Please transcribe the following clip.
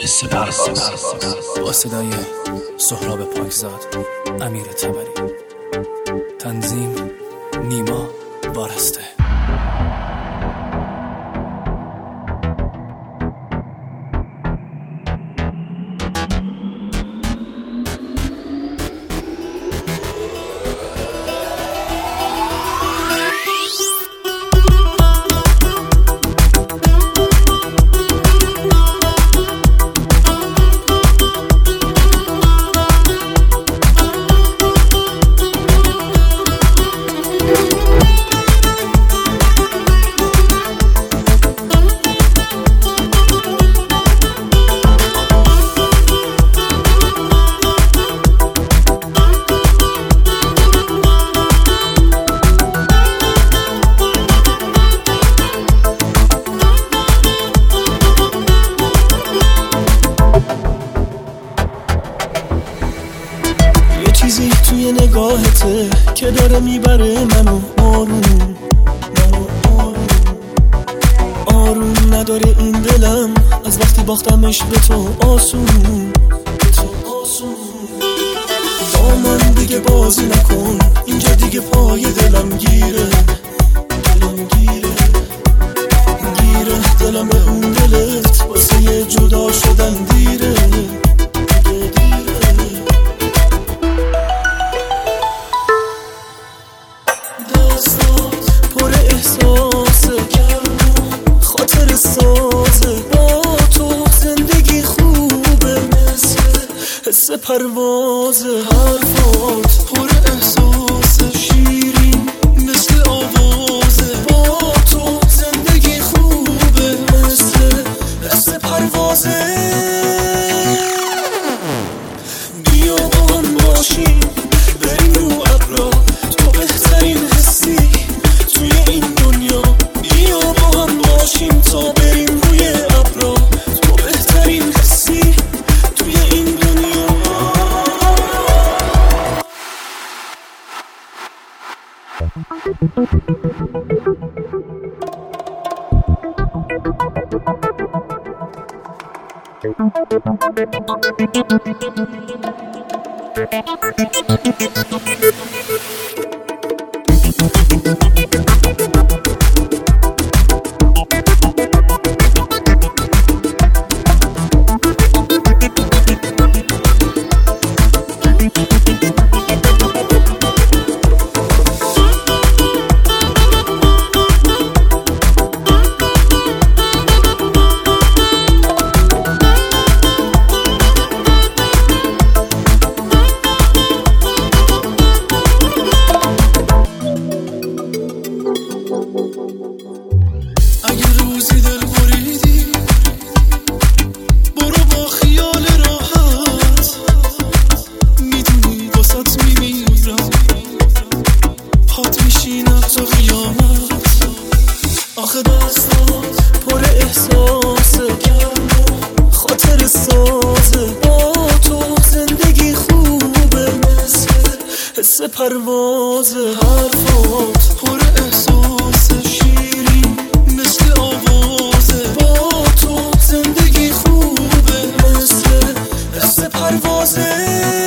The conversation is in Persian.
با صدای سهراب پاکزاد، امیر طبری، تنظیم نیما وارسته. چیزی توی نگاهته که داره میبره منو آروم نداره این دلم از وقتی باختمش به تو آسون با من دیگه بازی نکن، اینجا دیگه پای دلم گیره دلم به اون دلت واسه یه جدا شدن دیره. پر احساسه، خاطر سازه، با تو زندگی خوبه مثل حس پروازه. حرفات پر احساسه، شیرین مثل آوازه، با تو زندگی خوبه مثل حس پروازه. بیا با هم باشیم بریم رو ابرا، تو بهترین حسی توی این دنیا. بیا با هم باشیم تا بریم روی ابرا، تو بهترین حسی توی این دنیا. اگه روزی دل بریدی برو با خیال راحت، میدونی واسط میمیرم، پات میشینم تا قیامت. آخه دستات پر احساسه، خاطر سازه، با تو زندگی خوبه مثل حس پروازه. حرفات پر احساسه، شیرین مثل آوازه، با تو زندگی خوبه مثل حس پروازه.